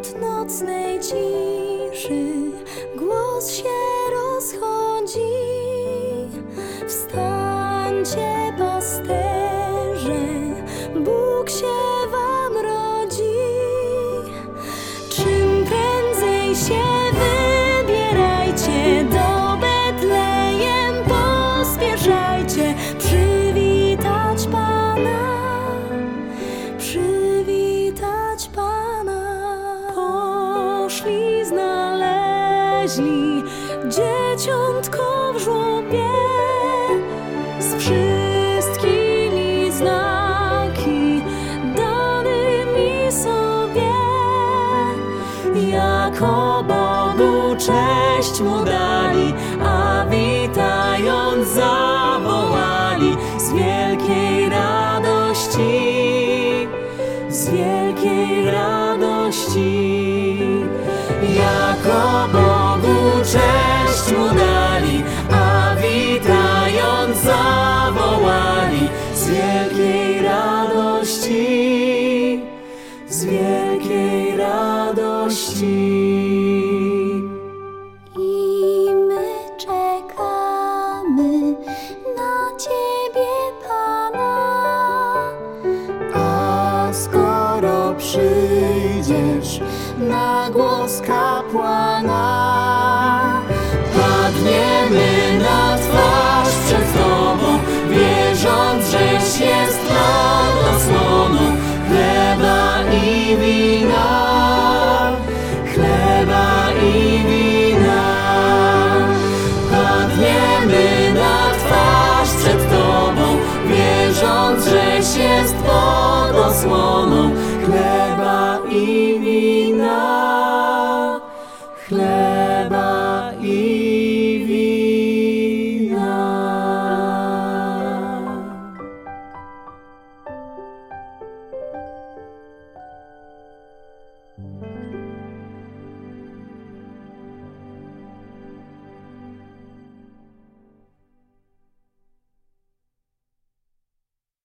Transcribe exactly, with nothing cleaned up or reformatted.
Wśród nocnej ciszy głos się rozchodzi. Wstańcie, pasterze, Bóg się wam rodzi. Czym prędzej się wybierajcie, do Betlejem pospieszajcie, przywitać Pana, przywitać Pana. Poszli, znaleźli dzieciątko w żłobie, z wszystkimi znaki danymi sobie. Jako Bogu cześć mu dali, a witając zawołali z wielkiej radości, z wielkiej radości. Jako Bogu cześć mu dali, a witając zawołali z wielkiej radości, z wielkiej radości. I my czekamy na Ciebie, Pana, a skoro przyjdziesz na głos kapłana, padniemy na twarz przed Tobą, wierząc, żeś jest nad osłoną chleba i wina, chleba i wina. Padniemy na twarz przed Tobą, wierząc, żeś jest pod osłoną chleba i wina.